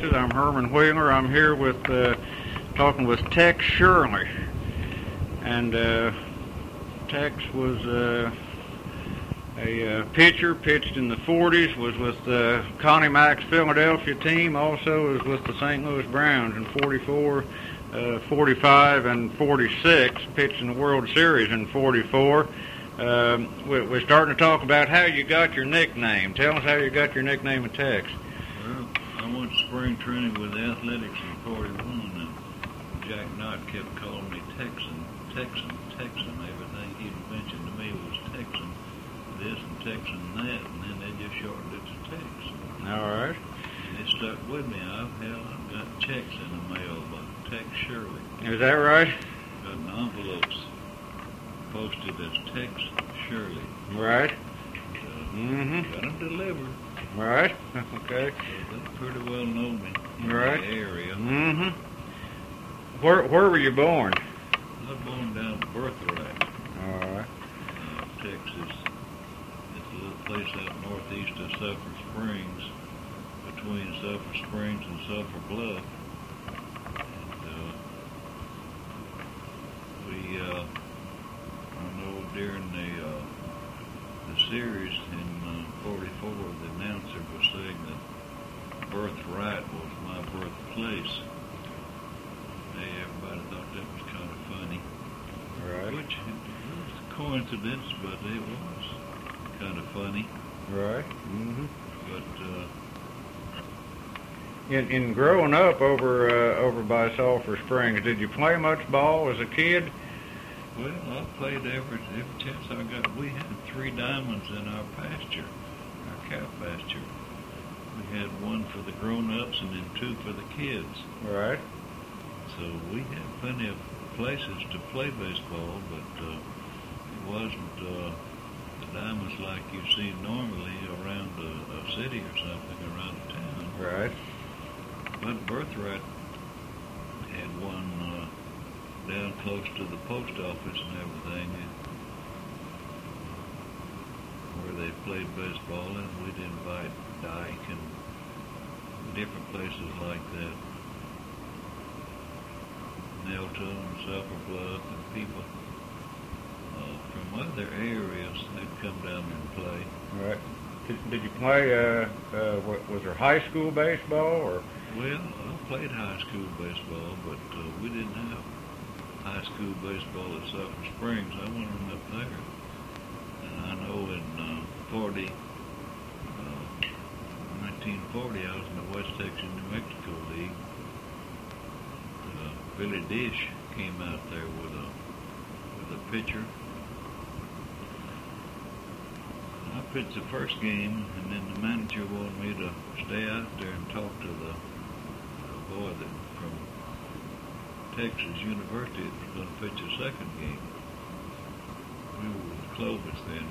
I'm Herman Wheeler. I'm here with talking with Tex Shirley, and Tex was a pitcher, pitched in the 40s, was with Connie Mack's Philadelphia team, also was with the St. Louis Browns in 44, 45, and 46, pitched in the World Series in 44. We're starting to talk about how you got your nickname. Tell us how you got your nickname of Tex. Well, I went to spring training with athletics in 41, and Jack Knott kept calling me Texan. Everything he'd mentioned to me was Texan this and Texan that, and then they just shortened it to Tex. All right. And it stuck with me. I've got checks in the mail by Tex Shirley. Is that right? Got an envelopes posted as Tex Shirley. Right. Got them delivered. Right. Okay. So they pretty well know me in Right. the area. Where were you born? I was born down at Birthright, All right. Texas. It's a little place out northeast of Sulphur Springs, between Sulphur Springs and Sulphur Bluff. And I know during the series in 44, the announcer was saying that Birthright was my birthplace. Hey, everybody thought that was kind of funny. Right. Which it was a coincidence, but it was kind of funny. Right. But In growing up over by Sulphur Springs, did you play much ball as a kid? well, I played every chance I got. We had 3 diamonds in our pasture, our cow pasture. We had 1 for the grown-ups and then 2 for the kids. Right. So we had plenty of places to play baseball, but it wasn't the diamonds like you see normally around a city or something, around a town. Right. But Birthright had one down close to the post office and everything, where they played baseball, and we'd invite Dyke and different places like that. Nelta and Sulphur Bluff and people from other areas, they'd come down there and play. Right. Did you play? Was there high school baseball or? Well, I played high school baseball, but we didn't have high school baseball at Sulphur Springs. I went on up there, and I know in 1940, I was in the West Texas New Mexico League. Billy Dish came out there with a pitcher. I pitched the first game, and then the manager wanted me to stay out there and talk to the boy that from Texas University that was going to pitch the second game. We were with Clovis then.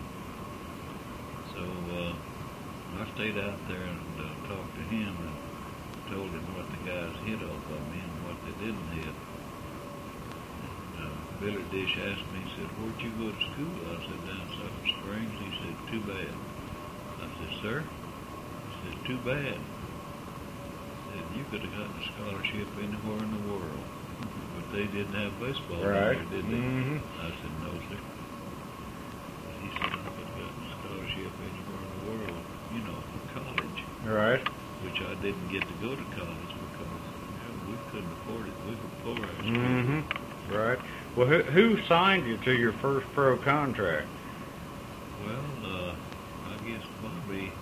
So I stayed out there and talked to him and told him what the guys hit off of me and what they didn't hit. And Billy Dish asked me, he said, "Where'd you go to school?" I said, "Down Sulphur Springs." He said, "Too bad." I said, "Sir?" He said, "Too bad." He said, "You could have gotten a scholarship anywhere in the world." But they didn't have baseball Right. there, did they? I said, "No, sir." He said, "I could have gotten a scholarship anywhere in the world, for college." Right. Which I didn't get to go to college because we couldn't afford it. We were poor as kids. Right. Well, who signed you to your first pro contract? Well, I guess Bobby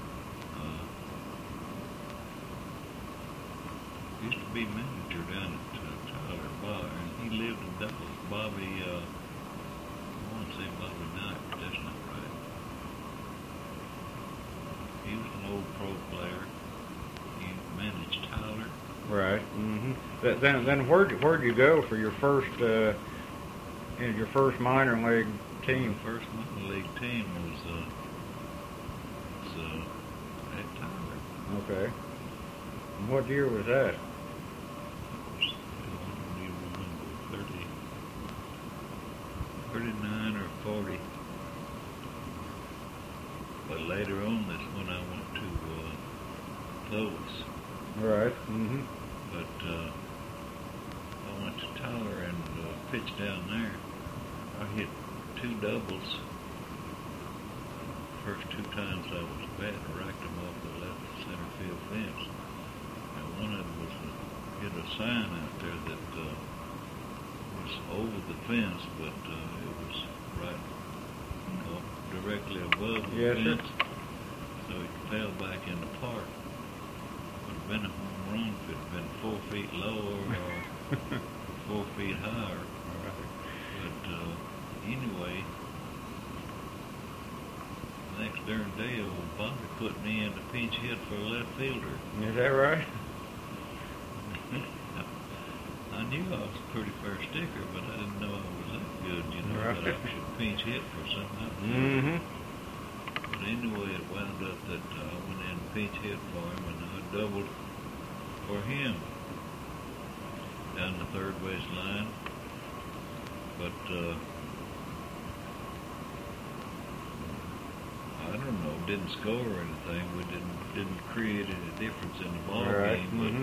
used to be manager down at Tyler Bar, and he lived in Dallas. Bobby, I want to say Bobby Knight, but that's not right. He was an old pro player. He managed Tyler. Right. Then where'd you go for your first minor league team? The first minor league team was at Tyler. Okay. And what year was that? That was, I don't even remember, 39 or 40. But later on, that's when I went to Clovis. Right. Mm-hmm. But I went to Tyler and pitched down there. I hit 2 doubles. First 2 times I was batting, racked them off the left center field fence. And one of them was hit a sign out there that was over the fence, but it was right, directly above the Yes, sir. fence. So it fell back in the park. Would have been a home run if it had been 4 feet lower or 4 feet higher. But anyway, next darn day, old Bobby put me in the pinch hit for a left fielder. Is that right? I knew I was a pretty fair sticker, but I didn't know I was that good, you know, Right. that I should pinch hit for something. Mm-hmm. But anyway, it wound up that I went in and pinch hit for him, and I doubled for him down the third base line. But I don't know, didn't score or anything. We didn't create any difference in the ball Right. game. Mm-hmm.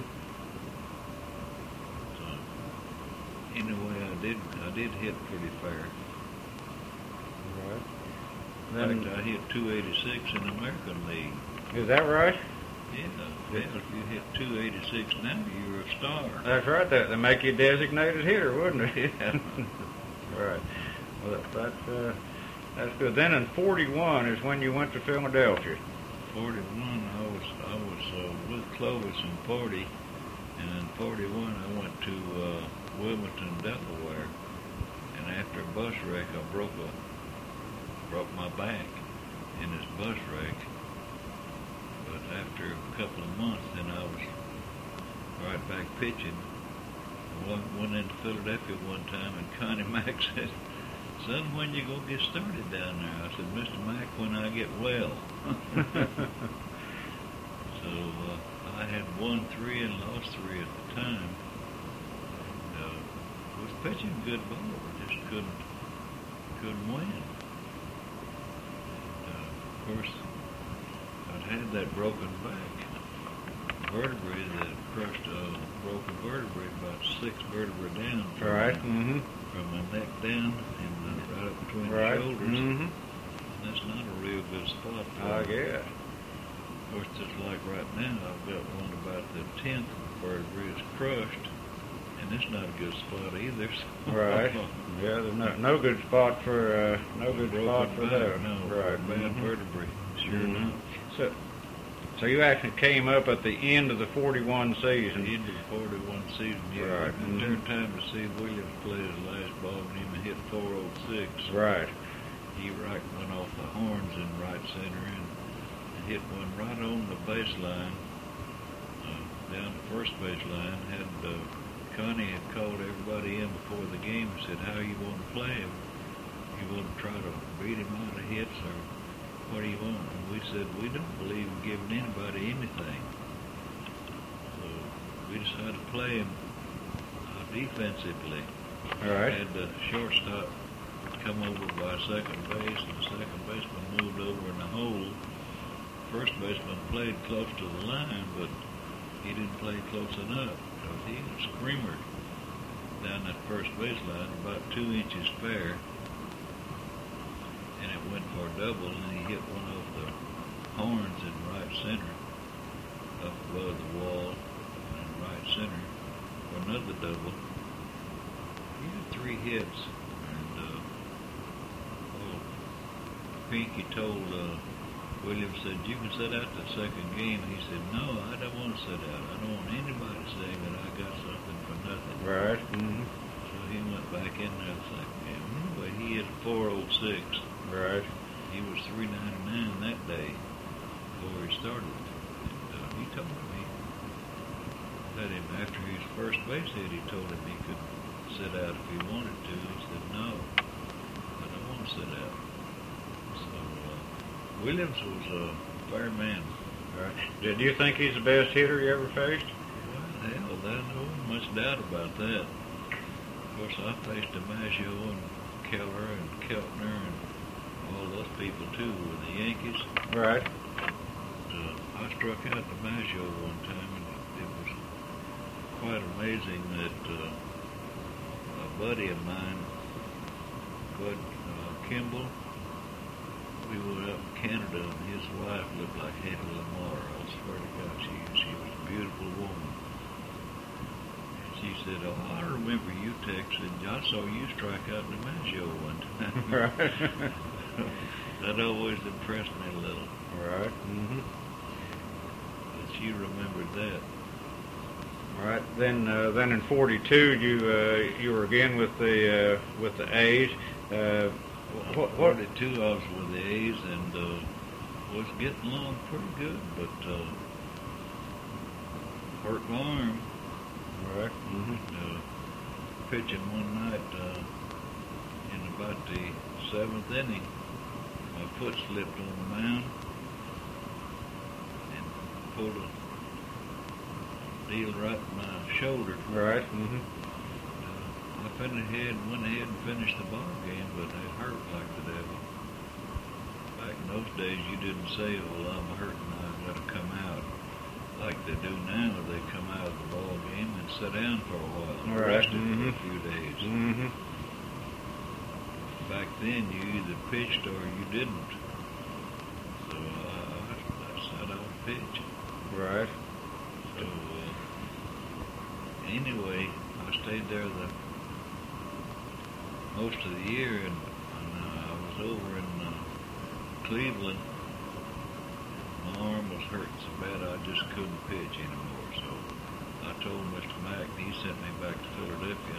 But anyway, I did hit pretty fair. Right. In fact, I hit 286 in the American League. Is that right? Yeah, if you hit 286 now, you're a star. That's right. That make you a designated hitter, wouldn't it? Yeah. Right. Well, that's good. Then in 41 is when you went to Philadelphia. 41, I was with Clovis in 40, and in 41 I went to Wilmington, Delaware, and after a bus wreck, I broke my back in this bus wreck. But after a couple of months, then I was right back pitching. I went into Philadelphia one time, and Connie Mack said, "Son, when you gonna get started down there?" I said, "Mr. Mack, when I get well." So I had won 3 and lost 3 at the time. Was pitching good ball, just couldn't win. Of course, I'd had that broken back vertebrae that crushed a broken vertebrae, about 6 vertebrae down. Right. Mm-hmm. From my neck down and right up between Right. the shoulders. Mm-hmm. That's not a real good spot for I me. guess. Of course, just like right now, I've got one about the 10th vertebrae is crushed, and it's not a good spot either. So Right. Yeah, there's no good spot for that. No, Right. bad Mhm. vertebrae. Sure Mhm. enough. So you actually came up at the end of the 41 season. Into the 41 season, yeah. Right. It turned time to see Williams play his last ball game and hit 406. Right. He right went off the horns in right center and hit one right on the baseline, down the first baseline. Connie had called everybody in before the game and said, "How you want to play him? You want to try to beat him out of hits, or what do you want?" And we said, "We don't believe in giving anybody anything." So we decided to play him defensively. All right. Had the shortstop come over by second base, and the second baseman moved over in the hole. First baseman played close to the line, but he didn't play close enough because he was screamer down that first baseline, about 2 inches fair, and it went for a double, and he hit one of the horns in right center, up above the wall in right center, for another double. He had 3 hits, and Pinky told Williams, said, "You can sit out the second game." He said, "No, I don't want to sit out. I don't want anybody saying that I got something for nothing." Right. Mm-hmm. So he went back in there the second game. Anyway, he hit 406. Right. He was 399 that day before he started. And he told me that him after his first base hit, he told him he could sit out if he wanted to. He said, "No, I don't want to sit out." So Williams was a fair man. Right. Did you think he's the best hitter you ever faced? Well, hell, there's no much doubt about that. Of course, I faced DiMaggio and Keller and Keltner and all those people too with the Yankees. Right. I struck out DiMaggio one time, and it was quite amazing that a buddy of mine, Bud Kimball, we were up in Canada, and his wife looked like Hedy Lamarr. I swear to God, she was a beautiful woman. And she said, "Oh, I remember you texting. I saw you strike out DiMaggio one time." Right. That always impressed me a little. Right. Mm-hmm. That she remembered that. Right. Then in '42, you were again with the A's. What? 42, I was with the A's and was getting along pretty good, but hurt my arm. Right. Mm-hmm. Pitching one night in about the 7th inning, my foot slipped on the mound and pulled a deal right in my shoulder. Right. Mm-hmm. I went ahead and finished the ball game, but it hurt like the devil. Back in those days, you didn't say, "Well, I'm hurting, I've got to come out," like they do now. They come out of the ball game and sit down for a while and Right. rest it Mm-hmm. for a few days. Mm-hmm. Back then, you either pitched or you didn't. So I sat out and pitched. Right. So anyway, I stayed there most of the year, and I was over in Cleveland. My arm was hurting so bad I just couldn't pitch anymore. So I told Mr. Mack, and he sent me back to Philadelphia.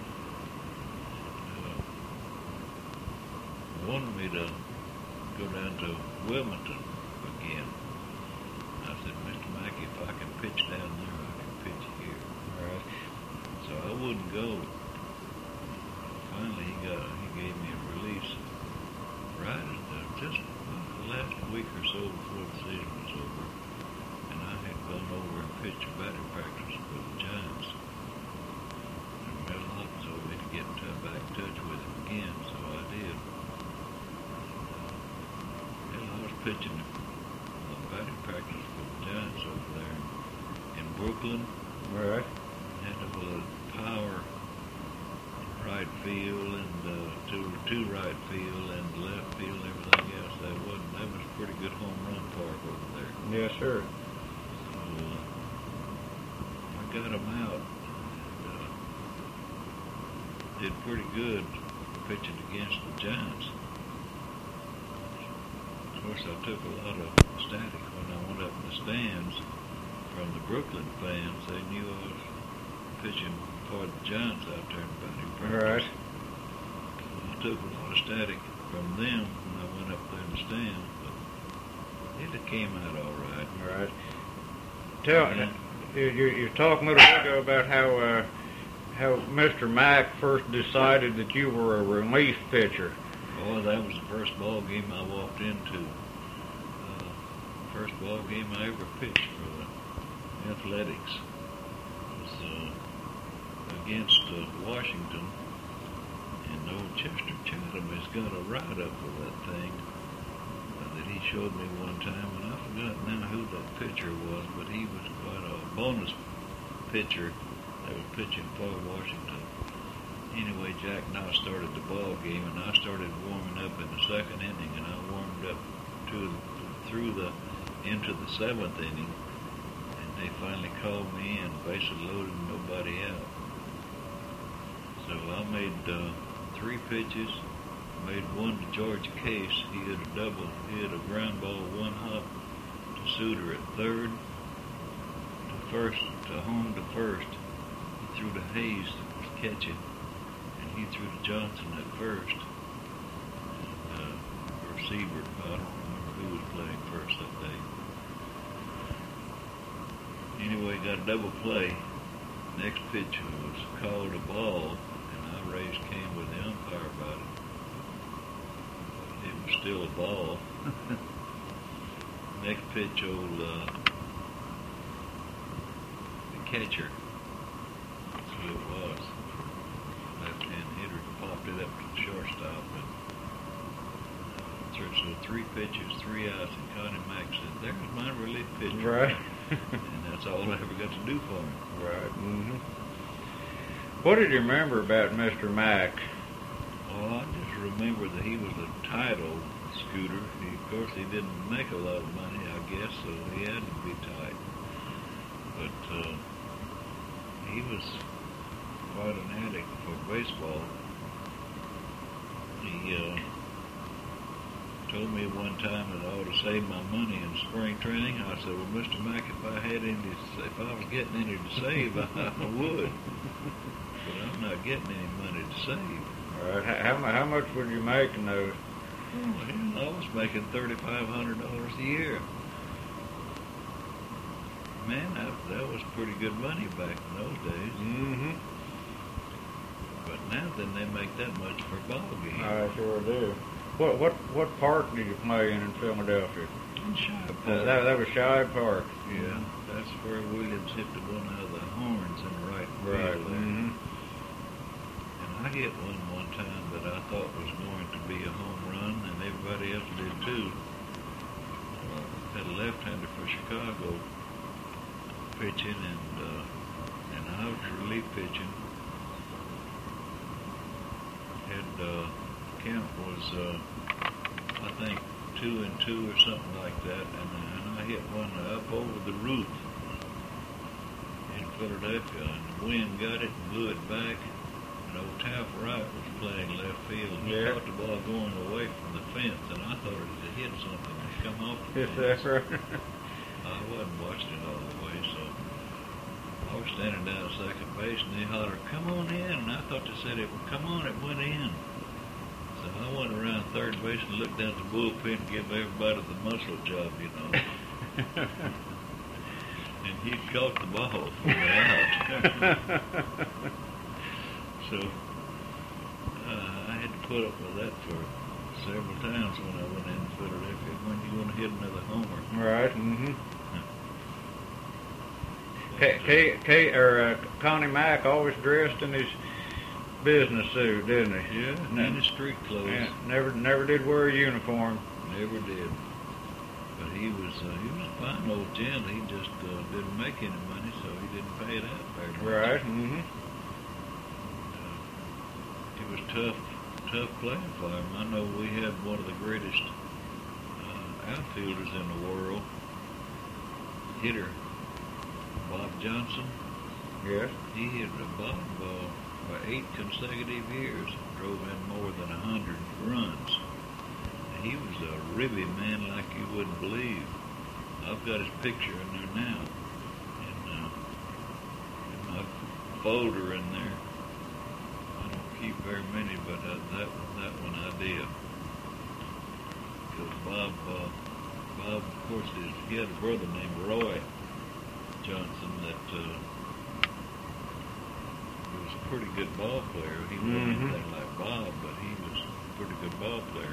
Wanted me to go down to Wilmington again. I said, "Mr. Mack, if I can pitch down there, I can pitch here." Right. So I wouldn't go. Finally, he gave me a release right at just the last week or so before the season was over, and I had gone over and pitched a batting practice with the Giants. And Mel Hopkins told me to get back in touch with him again, so I did. I was pitching a batting practice with the Giants over there in Brooklyn. Right. Had a power right field and two right field and left field and everything else. That was a pretty good home run park over there. Yes, sir. So I got him out. And, did pretty good pitching against the Giants. Of course, I took a lot of static when I went up in the stands from the Brooklyn fans. They knew I was pitching for the Giants out there in batting practice. Right. I took a lot of static from them when I went up there in the stands, but it came out all right. Right. You talked a little bit ago about how Mr. Mack first decided that you were a relief pitcher. Oh, that was the first ball game I walked into. First ball game I ever pitched for the Athletics. It was against Washington, and old Chester Chatham has got a write-up of that thing that he showed me one time, and I forgot now who that pitcher was, but he was quite a bonus pitcher that was pitching for Washington. Anyway, Jack and I started the ball game, and I started warming up in the 2nd inning, and I warmed up into the 7th inning, and they finally called me in, bases loaded, and nobody out. So I made 3 pitches, made one to George Case. He hit a double. He hit a ground ball, 1 hop to Suter at 3rd, to home to 1st. He threw to Hayes that was catching, and he threw to Johnson at 1st. Or Siebert, I don't remember who was playing first that day. Anyway, got a double play. Next pitch was called a ball, and I raised Cain with the umpire about it. It was still a ball. Next pitch, the catcher, that's who it was, left-hand hitter, popped it up to the shortstop, and so 3 pitches, 3 outs, and Connie Mack said, "There's my relief pitcher." Right. and that's all I ever got to do for him. Right. What did you remember about Mr. Mack? Well, I just remember that he was a title scooter. Of course, he didn't make a lot of money, I guess, so he had to be tight. But he was quite an addict for baseball. He told me one time that I ought to save my money in spring training. I said, well, Mr. Mack, if I was getting any to save, I would. But I'm not getting any money to save. All right. How much would you make in those? Oh, hell, I was making $3,500 a year. Man, that was pretty good money back in those days. But now then they make that much for ball games. I sure do. What park did you play in Philadelphia? In Shibe Park. That was Shibe Park. Yeah, that's where Williams hit the one out of the horns in the right field there. And I hit one time that I thought was going to be a home run, and everybody else did too. Had a left-hander for Chicago pitching, and I was relief pitching. Count was, I think, 2-2 or something like that, and I hit one up over the roof in Philadelphia, and the wind got it and blew it back, and old Taft Wright was playing left field, and he caught the ball going away from the fence, and I thought it had hit something and come off the fence. That's right. I wasn't watching it all the way, so I was standing down at second base, and they hollered, "Come on in," and I thought they said, "Come on," it went in. So I went around third base and looked down at the bullpen and gave everybody the muscle job, you know. And he caught the ball for me out. So I had to put up with that for several times when I went in Philadelphia. When you want to hit another homer. Right. Connie Mack always dressed in his business suit, didn't he? Yeah, and his street clothes. Yeah, never did wear a uniform. Never did. But he was a fine old gent. He just didn't make any money, so he didn't pay it out very much. Right. It was tough playing for him. I know we had one of the greatest outfielders in the world, hitter, Bob Johnson. Yes. He hit the bottom ball for 8 consecutive years, drove in more than 100 runs. He was a ribby man like you wouldn't believe. I've got his picture in there now, in my folder in there. I don't keep very many, but that one I did. Because Bob, of course, he had a brother named Roy Johnson that was a pretty good ball player. He wasn't anything like Bob, but he was a pretty good ball player.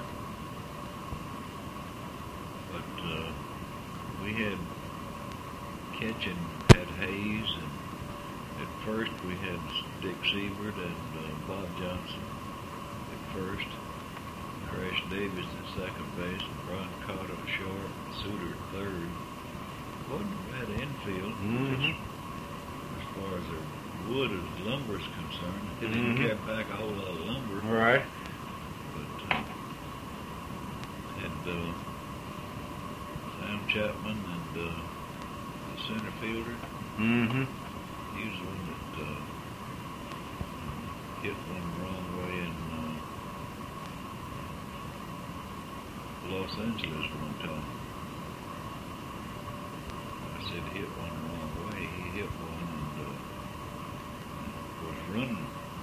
But we had catching at Hayes, and at first we had Dick Siebert and Bob Johnson at first, Crash Davis at second base, and Brian Carter at short, and Suter at third. Wasn't a bad infield, as far as the wood as lumber is concerned. It didn't get back a whole lot of lumber. Right. But had Sam Chapman and the center fielder. He was the one that hit one the wrong way in Los Angeles one time. I said hit one the wrong way. He hit one and was running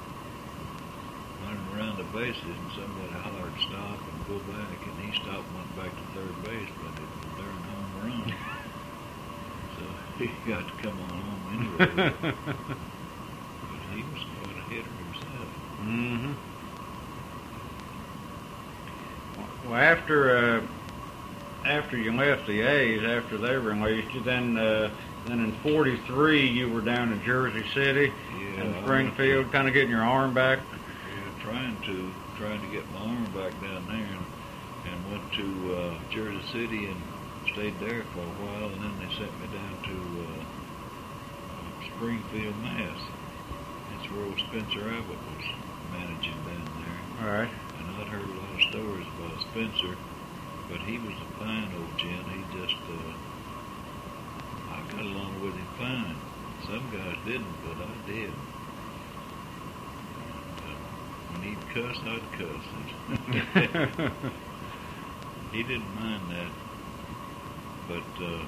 around the bases, and somebody hollered stop and go back, and he stopped and went back to third base, but it was a darn home run. So he got to come on home anyway. But he was quite a hitter himself. Well, after you left the A's, after they released you, then in '43 you were down in Jersey City and Springfield, kind of getting your arm back. Yeah, trying to get my arm back down there, and went to Jersey City and stayed there for a while, and then they sent me down to Springfield, Mass. That's where old Spencer Abbott was managing down there. All right. And I'd heard a lot of stories about Spencer, but he was a fine old gent. He just, I got along with him fine. Some guys didn't, but I did. When he'd cuss, I'd cuss. He didn't mind that. But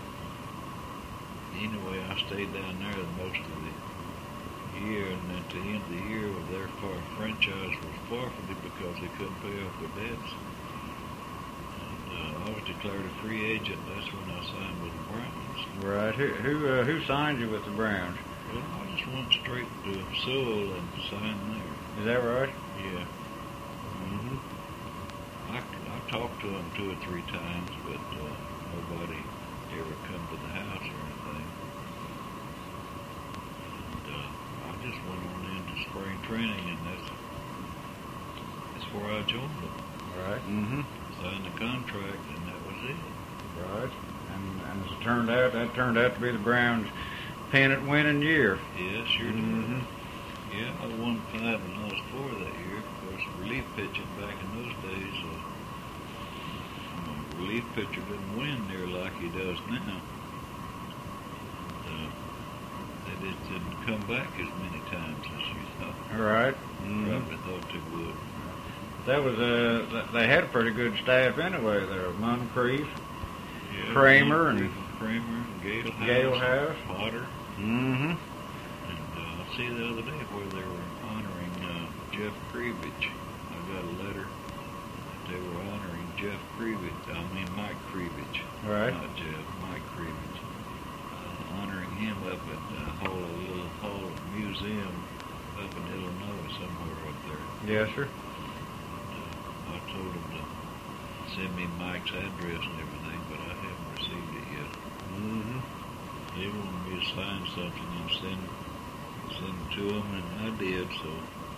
anyway, I stayed down there most of the year, and at the end of the year, their franchise was forfeited because they couldn't pay off their debts. And I was declared a free agent. That's when I signed with the Browns. Right. Who signed you with the Browns? Well, I just went straight to Sewell and signed there. Is that right? Yeah. Mm-hmm. I talked to him 2 or 3 times, but nobody ever come to the house or anything. And I just went on into spring training, and that's where I joined them. Right. Mm-hmm. Signed the contract, and that was it. Right. And as it turned out, that turned out to be the Browns' pennant-winning year. Yeah, sure Mm-hmm. did. Yeah, I won 5 and lost 4 that year. Of course, relief pitching back in those days, relief pitcher didn't win near like he does now. They just didn't come back as many times as you thought. Right. Mm-hmm. Probably thought they would. That was they had a pretty good staff anyway there. Moncrief, Yeah, Kramer, and Kramer, and Galehouse. Potter. Mm-hmm. And I see the other day where they were honoring Jeff Krivich. I got a letter that they were honoring Jeff Krivich. Mike Krivich. Right. Not Jeff, Mike Krivich. Honoring him up at a little hall museum up in Illinois, somewhere up there. Yes, sir. I told them to send me Mike's address and everything, but I haven't received it yet. Mm-hmm. They wanted me to sign something and send it to them, and I did, so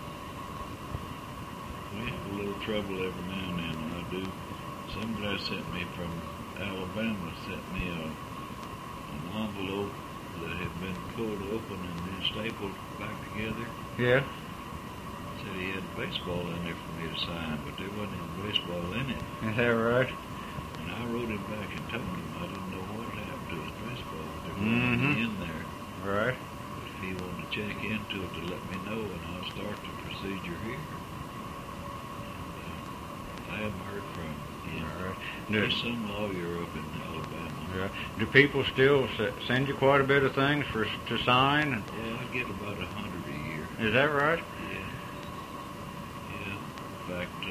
we have a little trouble every now and then. I do. Some guy sent me from Alabama, sent me an envelope that had been pulled open and then stapled back together. Yeah. Said he had baseball in there for me to sign, but there wasn't any baseball in it. Is that right? And I wrote him back and told him I didn't know what happened to his baseball. There wasn't Mm-hmm. any in there. Right. But if he wanted to check into it to let me know, and I'll start the procedure here. And, I haven't heard from him. All right. There's some lawyer up in Alabama. Yeah. Do people still send you quite a bit of things to sign? Yeah, I get about 100 a year. Is that right? Yeah. Yeah. In fact,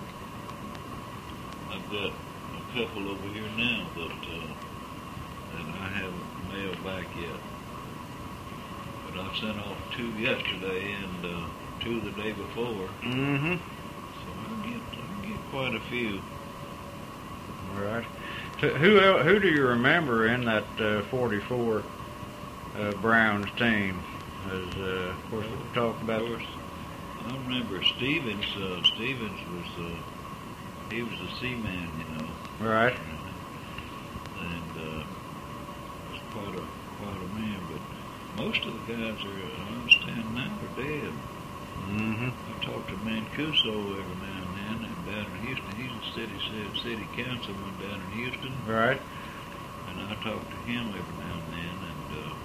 I've got a couple over here now that I haven't mailed back yet. But I sent off 2 yesterday and 2 the day before. Mm-hmm. So I get quite a few. All right. So who do you remember in that 44 Browns team? As of course we talked about. Of course, I remember Stevens. Stevens was he was a seaman, you know. Right. And was quite a man. But most of the guys I understand now are dead. Mm-hmm. I talk to Mancuso every now and then, and down in Houston. He's a city councilman down in Houston. Right. And I talk to him every now and then, and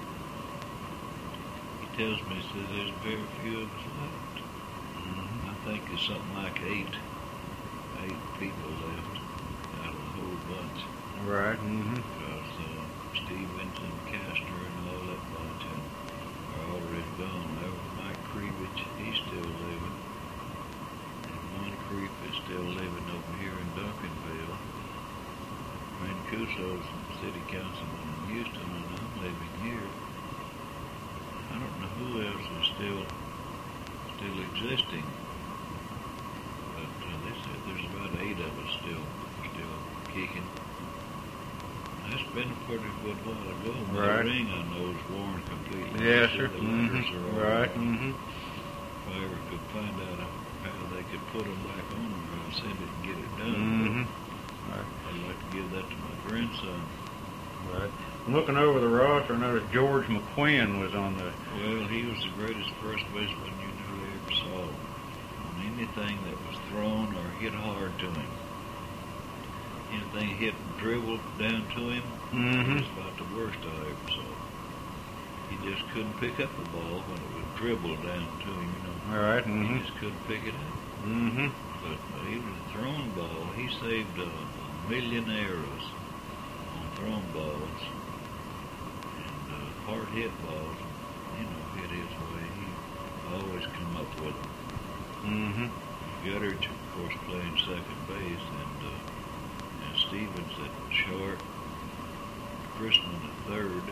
he tells me, he says, there's very few of us left. Mm-hmm. I think there's something like 8 people left out of the whole bunch. Right. Mm-hmm. Because Stevens and Castor and all that bunch are already gone. There was Mike Krivich, he's still living. And Moncrief is still living over here in Duncanville. Mancuso's city councilman in Houston, and I'm living here. I don't know who else is still existing. But they said there's about 8 of us still kicking. That's been a pretty good while ago. Right. The ring I know is worn completely. Yes, So sir. the letters are all Right. wrong. Mm-hmm. If I ever could find out how they could put them back on there, I'd send it and get it done. Mm-hmm. But I'd like to give that to my grandson. Right. looking over the roster, I noticed George McQuinn was on the. Well, he was the greatest first baseman you never ever saw. On anything that was thrown or hit hard to him. Anything hit and dribbled down to him, Mm-hmm. it was about the worst I ever saw. He just couldn't pick up the ball when it was dribbled down to him, you know. All right. He Mm-hmm. just couldn't pick it up. Mm-hmm. But he was a thrown ball. He saved a million arrows on thrown balls and hard hit balls. You know, hit his way. He always come up with them. Mm-hmm. Gutteridge, of course, playing second base, and Stevens at short, Chrisman at third.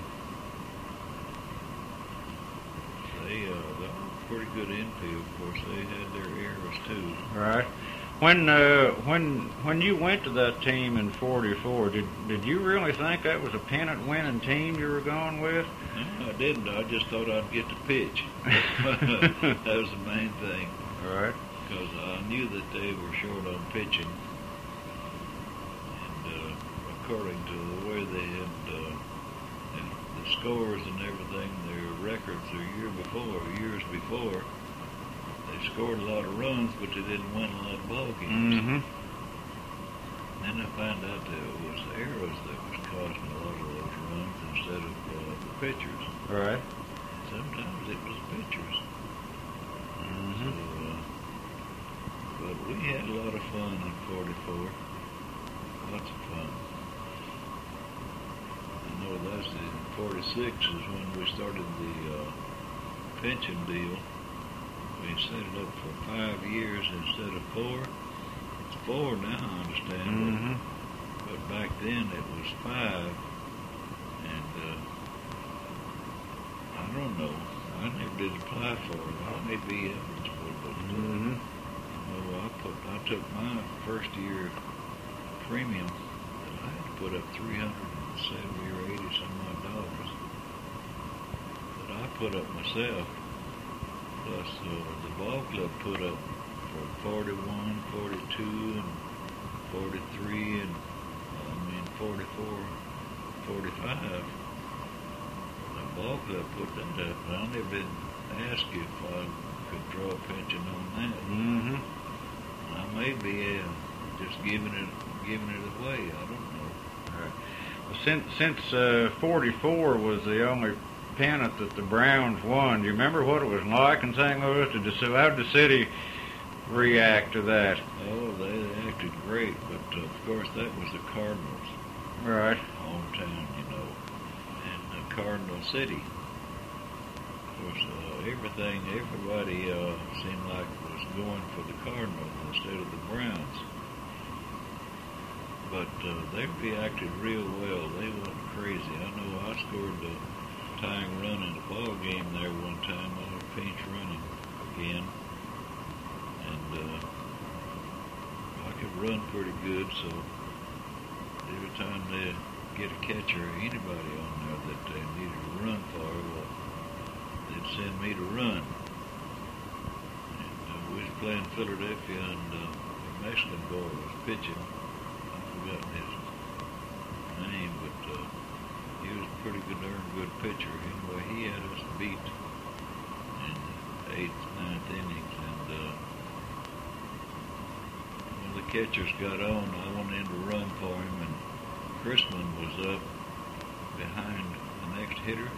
They were pretty good infield. Of course, they had their errors too. Right. When you went to that team in '44, did you really think that was a pennant winning team you were going with? No, I didn't. I just thought I'd get to pitch. That was the main thing. All right. Because I knew that they were short on pitching. And according to the way they had the scores and everything, their records years before, they scored a lot of runs, but they didn't win a lot of ball games. Mm-hmm. Then I found out that it was the arrows that was causing a lot of those runs instead of the pitchers. All right. Sometimes it was pitchers. Mm-hmm. So, but we had a lot of fun in '44. Lots of fun. I know that's in '46 is when we started the pension deal. We set it up for 5 years instead of 4. It's 4 now, I understand. Mm-hmm. But back then it was 5. And I don't know. I never did apply for it. I may be eligible, but Mm-hmm. I took my first year premium. I had to put up $370 or 80 some odd dollars that I put up myself. Plus the ball club put up for 41, 42, and 43, and 44, 45. The ball club put that up, but I never did ask if I could draw a pension on that. Mm-hmm. I may be just giving it away. I don't know. All right. Well, since '44 was the only pennant that the Browns won, do you remember what it was like in St. Louis? How did the city react to that? Oh, they acted great, but of course that was the Cardinals' Right. hometown, you know, and Cardinal City. Of course, everybody seemed like was going for the Cardinals instead of the Browns. But they reacted real well. They wasn't crazy. I know I scored the tying run in the ball game there one time. I was pinch running again, and I could run pretty good. So every time they get a catcher or anybody on there that they needed to run for, well, they'd send me to run. And we was playing Philadelphia, and the Mexican boy was pitching. I've forgotten his name, but he was a pretty darn good pitcher. Anyway, he had us beat in the 8th, 9th innings, and when the catchers got on, I went in to run for him, and Chrisman was up behind the next hitter.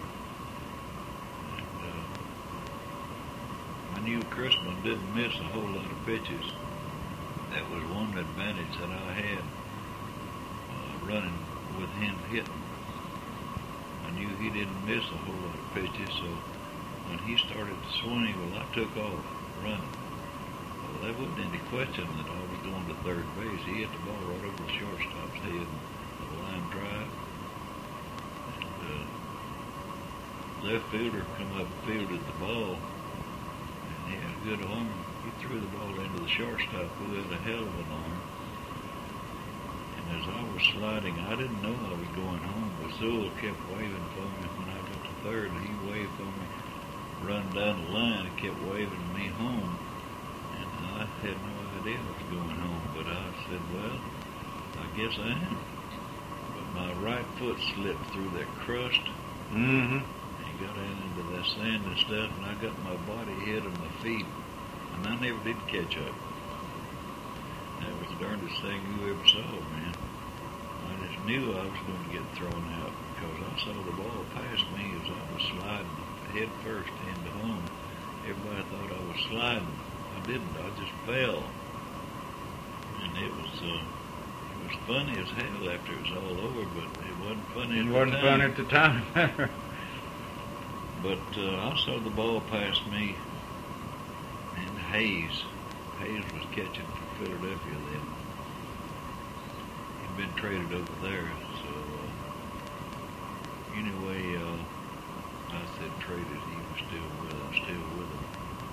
And I knew Chrisman didn't miss a whole lot of pitches. That was one advantage that I had running with him hitting. I knew he didn't miss a whole lot of pitches, so when he started to swing, well, I took off running. Well, there wasn't any question that I was going to third base. He hit the ball right over the shortstop's head, a line drive. And left fielder come up and fielded the ball, and he had a good arm. He threw the ball into the shortstop, who had a hell of an arm. And as I was sliding, I didn't know I was going home, but Zool kept waving for me when I got to third, and he waved for me, run down the line, and kept waving me home. And I had no idea I was going home, but I said, well, I guess I am. But my right foot slipped through that crust. Mm-hmm. And got in into that sand and stuff, and I got my body hit on my feet, and I never did catch up. That was the darndest thing you ever saw, man. I just knew I was going to get thrown out because I saw the ball pass me as I was sliding head first into home. Everybody thought I was sliding. I didn't. I just fell. And it was funny as hell after it was all over, but it wasn't funny at the time. It wasn't fun at the time. But I saw the ball pass me, and Hayes was catching for Philadelphia then. He'd been traded over there, so anyway, I said traded. He was still with them.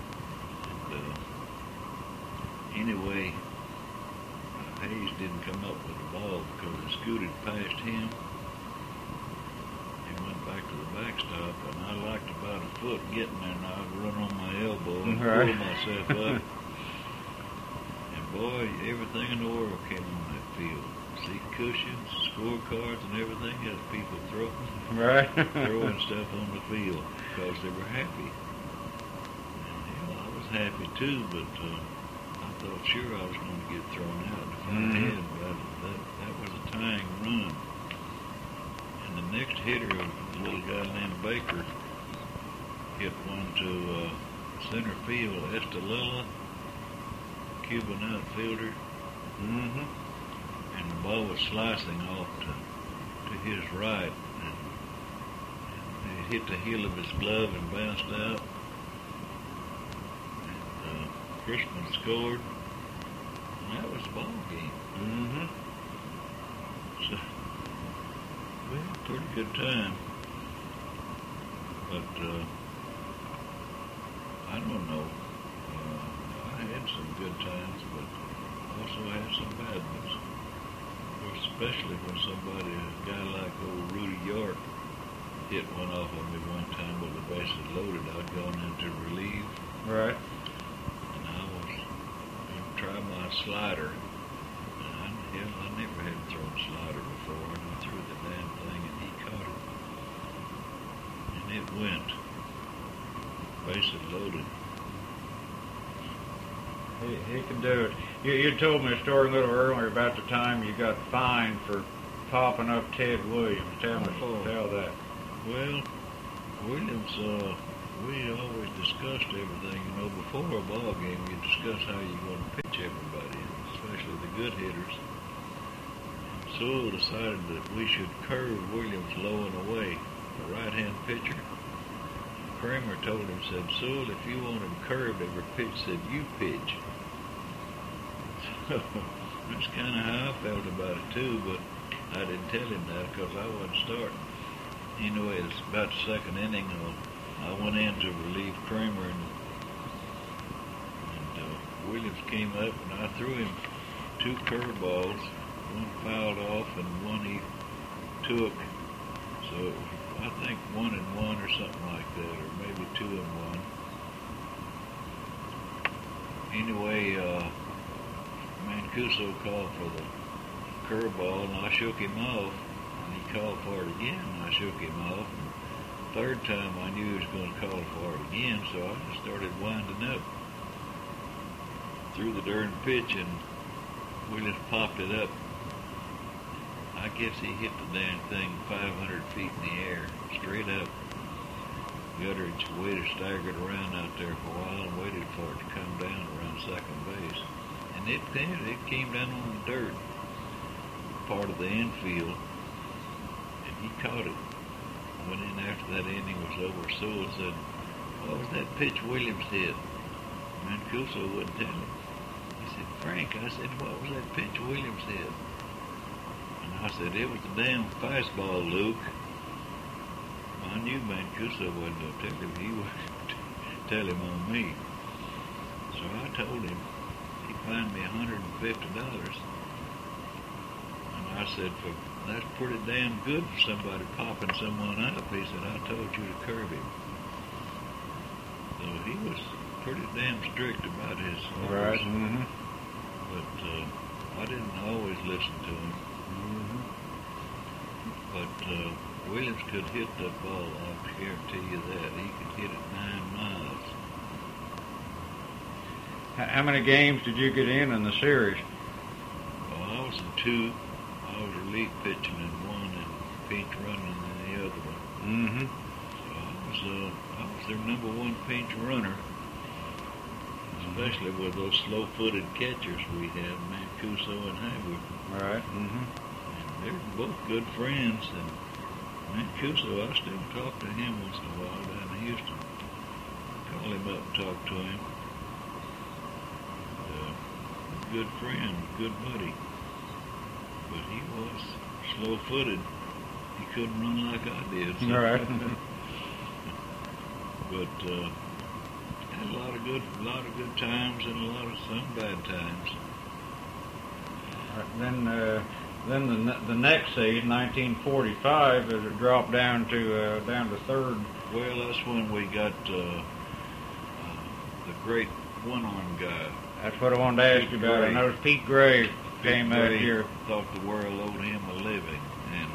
And anyway, Hayes didn't come up with the ball because it scooted past him. He went back to the backstop, and I liked about a foot getting there, and I'd run on my elbow and pull myself up. And boy, everything in the world came on that field. Seat cushions, scorecards, and everything else. People throwing stuff on the field because they were happy. And, I was happy too, but I thought sure I was going to get thrown out if I had. That was a tying run. And the next hitter, a little guy named Baker, hit one to center field. Estalella, Cuban outfielder. Mm-hmm. And the ball was slicing off to his right. And it hit the heel of his glove and bounced out. And Crispin scored. And that was the ball game. Mm-hmm. So, we had a pretty good time. But, I don't know. I had some good times, but also had some bad ones. Especially when somebody, a guy like old Rudy York, hit one off of me one time with the bases loaded. I'd gone in to relieve. Right. And I was going to try my slider. And I never had thrown a slider before. And I threw the damn thing and he caught it. And it went. Bases loaded. He can do it. You told me a story a little earlier about the time you got fined for popping up Ted Williams. Tell that. Well, Williams, we always discussed everything. Before a ball game, you discuss how you're going to pitch everybody, especially the good hitters. Sewell decided that we should curve Williams low and away, the right-hand pitcher. Kramer told him, said, Sewell, if you want him curved every pitch, said, you pitch. So that's kind of how I felt about it, too, but I didn't tell him that because I wasn't starting. Anyway, it's about the second inning. I went in to relieve Kramer, and Williams came up, and I threw him two curveballs, one fouled off and one he took. So I think 1-1 or something like that, or maybe 2-1. Anyway, Mancuso called for the curveball, and I shook him off. And he called for it again, and I shook him off. And third time, I knew he was going to call for it again, so I just started winding up. Threw the darn pitch, and we just popped it up. I guess he hit the damn thing 500 feet in the air, straight up. Gutteridge waited, staggered around out there for a while and waited for it to come down around second base. And it came down on the dirt, part of the infield, and he caught it. Went in after that inning was over. Sewell said, what was that pitch Williams hit? Mancuso wouldn't tell him. He said, Frank, I said, what was that pitch Williams hit? I said, it was the damn fastball, Luke. I knew Mancuso wasn't going to tell him. He would tell him on me. So I told him. He fined me $150. And I said, that's pretty damn good for somebody popping someone up. He said, I told you to curb him. So he was pretty damn strict about his orders. Right. Mm-hmm. But I didn't always listen to him. But Williams could hit that ball, I guarantee you that. He could hit it 9 miles. How many games did you get in the series? Well, I was in 2. I was relief pitching in one and pinch running in the other one. Mm-hmm. So I was their number 1 pinch runner, especially with those slow-footed catchers we had, Mancuso and Hayward. Right. Mm-hmm. And they're both good friends. And Mancuso, I still talk to him once in a while down in Houston. Call him up and talk to him. Good friend, good buddy. But he was slow-footed. He couldn't run like I did. So. Right. But had a lot of good times and a lot of some bad times. Then the next season, 1945, it dropped down to third. Well, that's when we got the great one-arm guy. That's what I wanted to ask you about. I noticed Pete Gray came out here. Thought the world owed him a living, and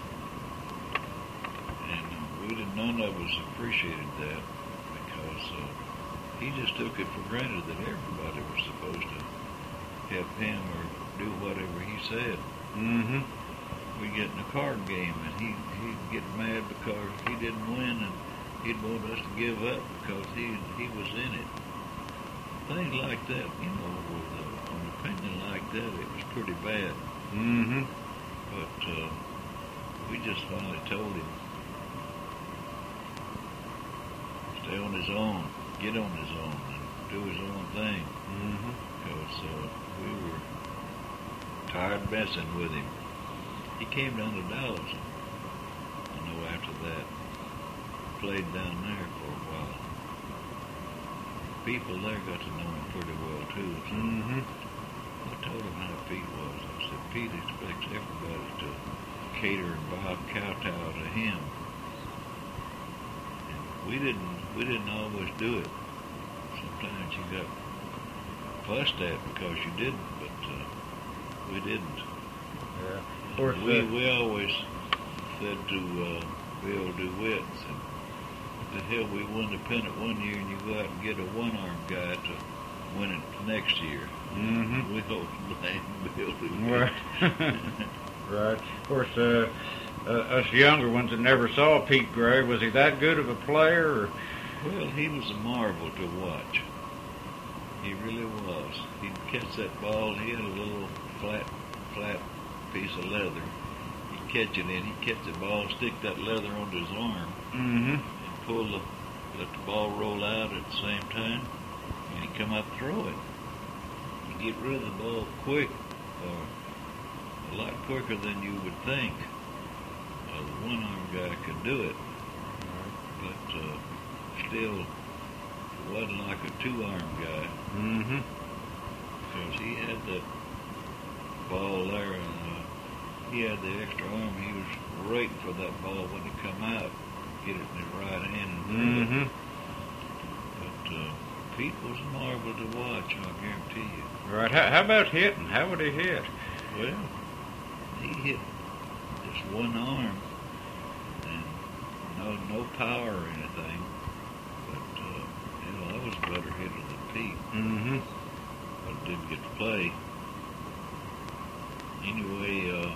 none of us appreciated that because he just took it for granted that everybody was supposed to help him or do whatever he said. Mm-hmm. We get in a card game, and he'd get mad because he didn't win, and he'd want us to give up because he was in it. Things like that, with an opinion like that, it was pretty bad. Mm-hmm. But we just finally told him, stay on his own, get on his own, and do his own thing. Mm-hmm. Because we were tired messing with him. He came down to Dallas, I know after that, played down there for a while. People there got to know him pretty well too. So Mm-hmm. I told him how Pete was. I said, Pete expects everybody to cater and bow kowtow to him. And we didn't always do it. Sometimes you got fussed at because you didn't, but we didn't. Yeah. Of course, We always said to Bill DeWitt, said, the hell, we won the pennant one year, and you go out and get a one-arm guy to win it next year. Mm-hmm. We hope to blame Bill DeWitt. Right. Right. Of course, us younger ones that never saw Pete Gray, was he that good of a player? Or? Well, he was a marvel to watch. He really was. He'd catch that ball. He had a little flat piece of leather. He'd catch it in. He'd catch the ball, stick that leather onto his arm, Mm-hmm. and let the ball roll out at the same time, and he'd come up and throw it. He'd get rid of the ball quick, a lot quicker than you would think. The one-arm guy could do it, but still wasn't like a two-arm guy. Mm-hmm. Because he had that ball there, and he had the extra arm. He was waiting for that ball when it come out, get it in his right hand and throw Mm-hmm. it. But Pete was a marvel to watch, I guarantee you. Right. How about hitting? How would he hit? Well, he hit just one arm, and no power or anything. But I was a better hitter than Pete. Mm-hmm. But didn't get to play. Anyway,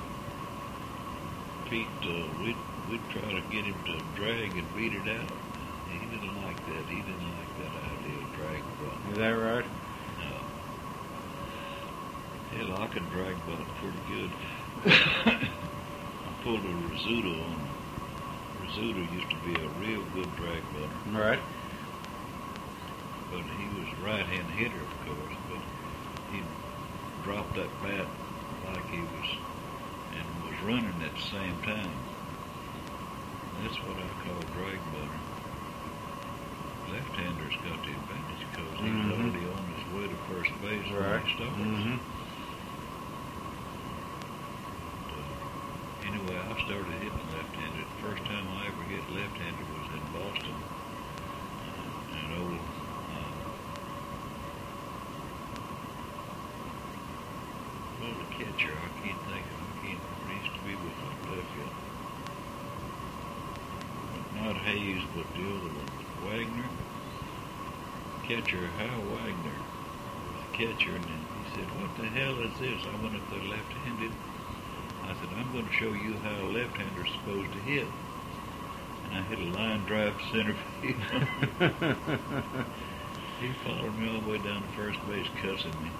Pete, we'd try to get him to drag and beat it out. He didn't like that. He didn't like that idea of drag butt. Is that right? No. Hell, I can drag butt pretty good. I pulled a Rizzuto on him. Rizzuto used to be a real good drag butter. Right. But he was a right-hand hitter, of course, but he'd drop that bat like he was, and was running at the same time. That's what I call drag butter. Left-handers got the advantage because he was already on his way to first base when he started. Mm-hmm. Anyway, I started hitting left-handed. The first time I ever hit left-handed was in Boston. And old the catcher, I can't think of him. He used to be with Philadelphia. Hayes, but the other one, Wagner. Catcher Hal Wagner was the catcher, and then he said, "What the hell is this?" I went up there left-handed. I said, "I'm going to show you how a left-hander's supposed to hit." And I hit a line drive to center field. He followed me all the way down to first base, cussing me.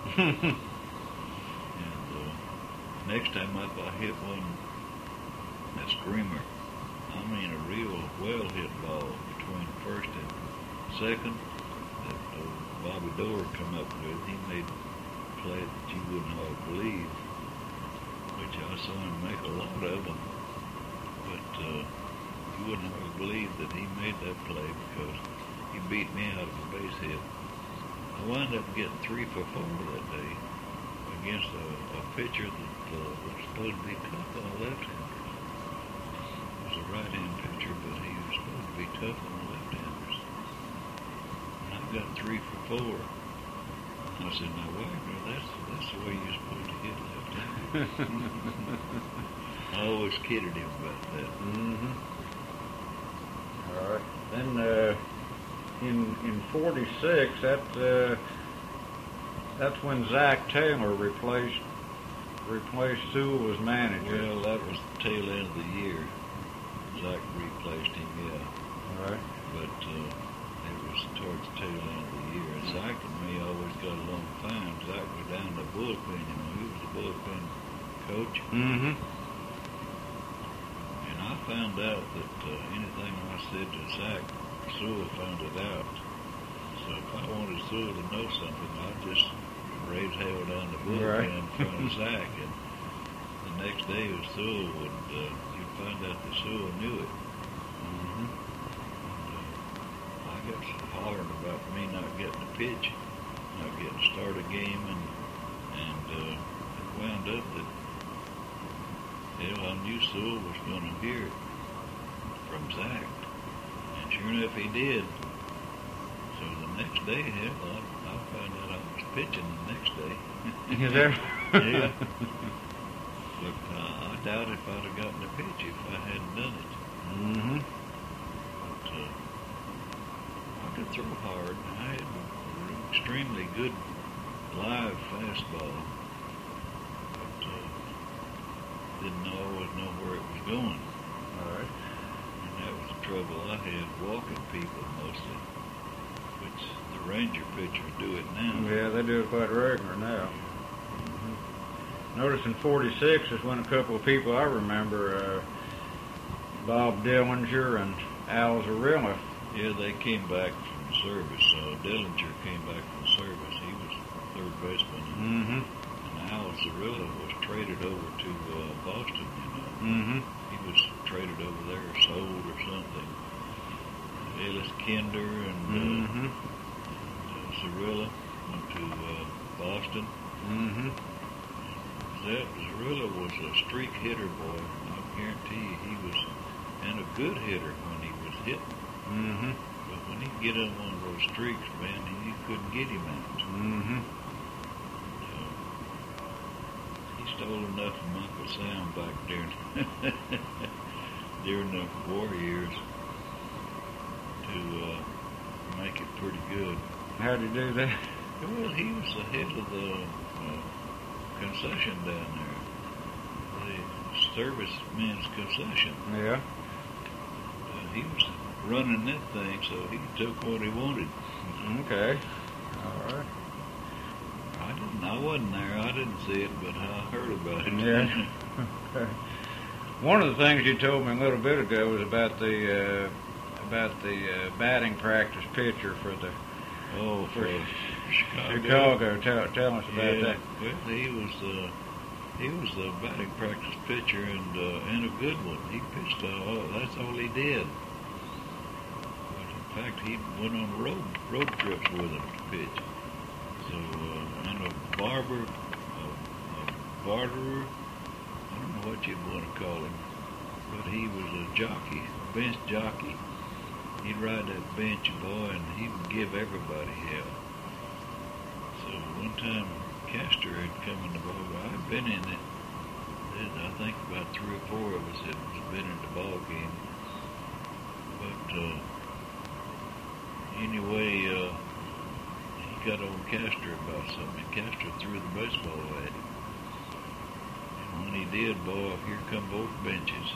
And next time up, I hit one, a screamer. I mean, a real well-hit ball between first and second that Bobby Dorr come up with. He made a play that you wouldn't hardly believe, which I saw him make a lot of them. But you wouldn't hardly believe that he made that play because he beat me out of a base hit. I wound up getting 3 for 4 that day against a pitcher that was supposed to be tough on left-handers. He was a right-hand pitcher, but he was supposed to be tough on left-handers. And I got 3 for 4. I said, "Now, Wagner, that's the way you're supposed to hit left-handers." I always kidded him about that. Mm-hmm. All right. Then in '46, that's when Zach Taylor replaced Sewell as manager. Well, that was the tail end of the year. Zach replaced him, yeah. All right. But it was towards the tail end of the year. And Zach and me always got along fine. Zach was down the bullpen, you know. He was the bullpen coach. Mm-hmm. And I found out that anything I said to Zach, Sewell found it out. So if I wanted Sewell to know something, I'd just raise hell down the bullpen in front of Zach. And the next day, Sewell would, you'd find out that Sewell knew it. Mm-hmm. I got hollering about me not getting a pitch, not getting to start a game, and it wound up that hell, I knew Sewell was going to hear it from Zach, and sure enough, he did. So the next day, hell, I found out I was pitching the next day. You there? Yeah. But I doubt if I'd have gotten a pitch if I hadn't done it. Mm-hmm. But I could throw hard. I had an extremely good live fastball, but didn't always know where it was going. All right. And that was the trouble I had walking people mostly, which the Ranger pitchers do it now. Yeah, they do it quite regular now. Mm-hmm. Notice in '46 is when a couple of people I remember, Bob Dillinger and Al Zarilla. Yeah, they came back from service. Dillinger came back from service. He was third baseman. Mm-hmm. And Al Zarilla was traded over to Boston, you know. Mm-hmm. He was traded over there, sold or something. Ellis Kinder and Zarilla went to Boston. Mm-hmm. Zarilla was a streak hitter, boy. I guarantee you he was, and a good hitter when he was hitting. Mm-hmm. But when he'd get on one of those streaks, man, you couldn't get him out. Mm-hmm. He stole enough from Uncle Sam back during the war years to make it pretty good. How'd he do that? Well, he was the head of the concession down there, the servicemen's concession. Yeah. He was running that thing, so he took what he wanted. Okay. All right. I wasn't there. I didn't see it, but I heard about it. Yeah. Okay. One of the things you told me a little bit ago was about the batting practice pitcher for the Chicago. Tell us about that. Well, he was the batting practice pitcher and a good one. He pitched. That's all he did. But in fact, he went on road trips with him to pitch. So and a barterer. I don't know what you'd want to call him, but he was a jockey, bench jockey. He'd ride that bench, boy, and he would give everybody hell. So one time, Castor had come in the ball. I'd been in it. I think about 3 or 4 of us had been in the ball game. But anyway, he got on Castor about something. And Castor threw the baseball at him. And when he did, boy, here come both benches.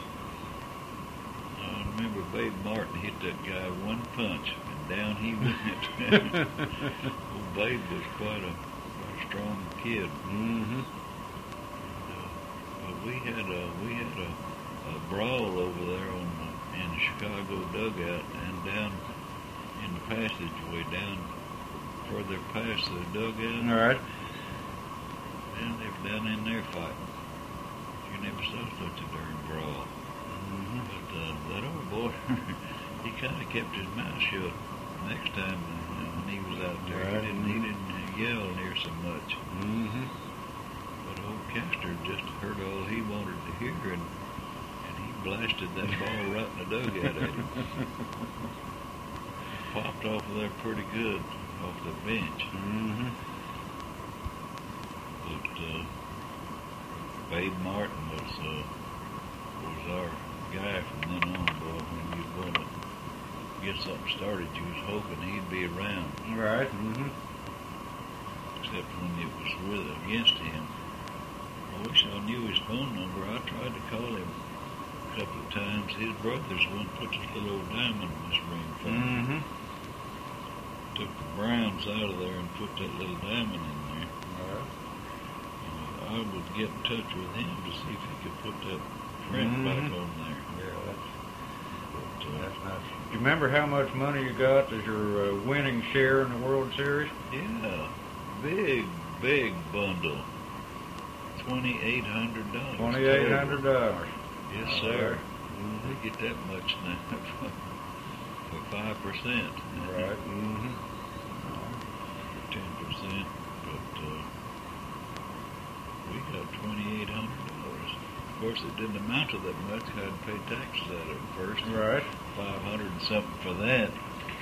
I remember Babe Martin hit that guy one punch, and down he went. Old Babe was quite a strong kid. Mm-hmm. But we had a brawl over there in the Chicago dugout and down in the passageway down further past the dugout. All right. And they were down in there fighting. You never saw such a darn brawl. Mm-hmm. But that old boy, he kind of kept his mouth shut. Next time when he was out there, Right. he didn't yell near so much. Mm-hmm. But old Castor just heard all he wanted to hear, and he blasted that ball right in the dugout at him. Popped off of there pretty good off the bench. Mm-hmm. But Babe Martin was our guy from then on, boy. When you'd want to get something started, you was hoping he'd be around. Right. Mm-hmm. Except when it was against him. I wish I knew his phone number. I tried to call him a couple of times. His brother's the one put this little old diamond in this ring for him. Mm-hmm. Took the Browns out of there and put that little diamond in there. All right. I would get in touch with him to see if he could put that print back on there. Yeah, But, that's nice. Do you remember how much money you got as your winning share in the World Series? yeah, big bundle. $2,800. $2,800. Yes, sir. Mm-hmm. They get that much now for 5%. Right. Mm-hmm. 10%. But we got $2,800. Of course, it didn't amount to that much. I had to pay taxes out of it first. Right. 500 and something for that.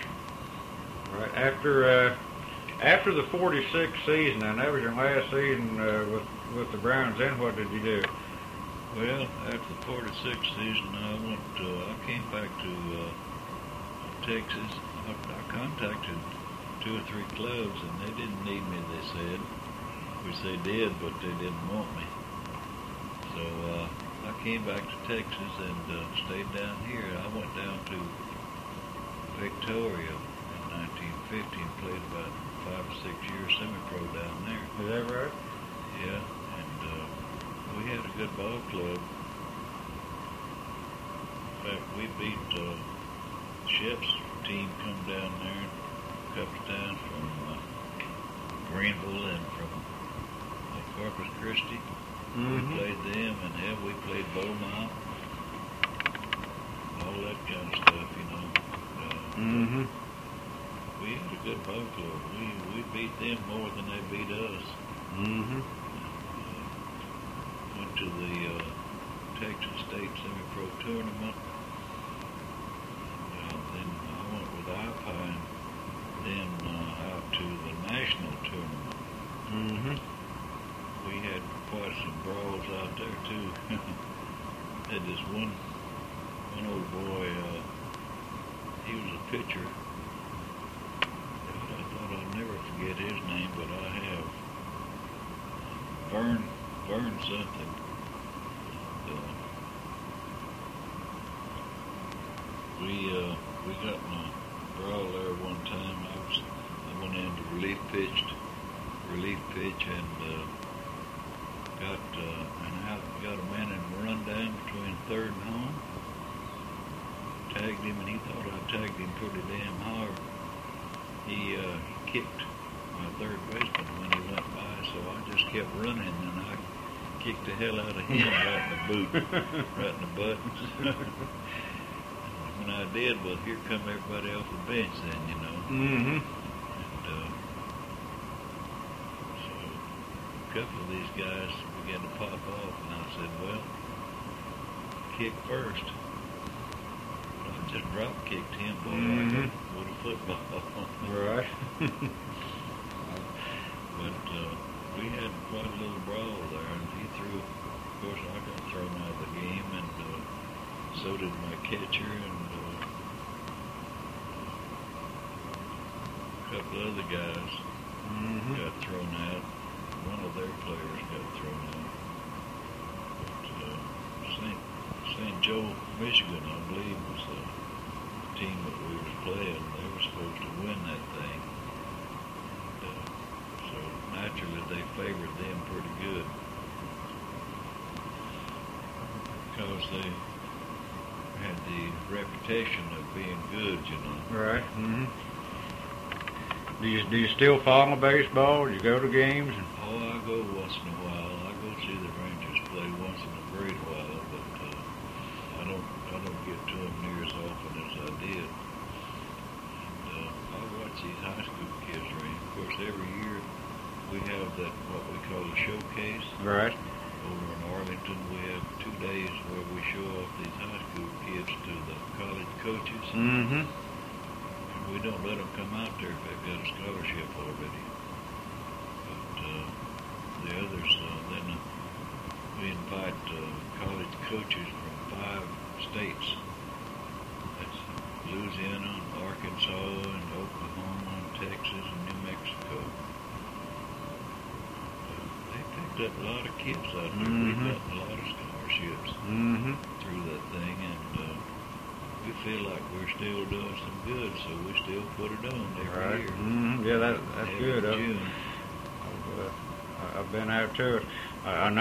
Right. After the 46 season, and that was your last season with the Browns, then what did you do? Well, after the 46 season, I came back to Texas. I contacted 2 or 3 clubs, and they didn't need me, they said. Which they did, but they didn't want me. So I came back to Texas and stayed down here. I went down to Victoria in 1950 and played about 5 or 6 years semi-pro down there. Is that right? Yeah, and we had a good ball club. In fact, we beat Shep's team come down there a couple of times from Greenville and from Corpus Christi. Mm-hmm. We played them, and then we played Beaumont. All that kind of stuff, you know. Mm-hmm. We had a good ball club. We beat them more than they beat us. Mm-hmm. Went to the Texas State Semi-Pro Tournament. Then I went with Alpine, then out to the National Tournament. Mm-hmm. We had quite some brawls out there too. Had this one old boy, he was a pitcher. I thought I'd never forget his name, but I have. Vern something. We got in a brawl there one time. I went in to relief pitch and got a man in a run down between third and home. Tagged him, and he thought I tagged him pretty damn hard. He kicked my third baseman when he went by, so I just kept running, and I kicked the hell out of him right in the boot, right in the buttons. When I did, well, here come everybody off the bench then, you know. Mm-hmm. And so a couple of these guys began to pop off, and I said, well, kick first. But I just drop kicked him, boy, like with a football. Right. But we had quite a little brawl there, and he threw, of course, I got thrown out of the game, and so did my catcher, and a couple other guys got thrown out. One of their players got thrown out. But St. Joe, Michigan, I believe, was the team that we were playing. They were supposed to win that thing. So naturally they favored them pretty good because they had the reputation of being good, you know. Right. Do you still follow baseball? Do you go to games? Oh, I go once in a while. I go see the Rangers play once in a great while, but I don't get to them near as often as I did. And I watch these high school kids ring. Of course, every year we have that what we call a showcase. Right. Over in Arlington, we have 2 days where we show off these high school kids to the college coaches. Mm-hmm. And we don't let them come out there if they've got a scholarship already. But the others, then we invite college coaches from 5 states. That's Louisiana, Arkansas, and Oklahoma, and Texas, and New Mexico. They picked up a lot of kids out there. We've gotten a lot of scholarships through that thing, and we feel like we're still doing some good, so we still put it on every year. Yeah, that's good. June. I've been out to it. I know.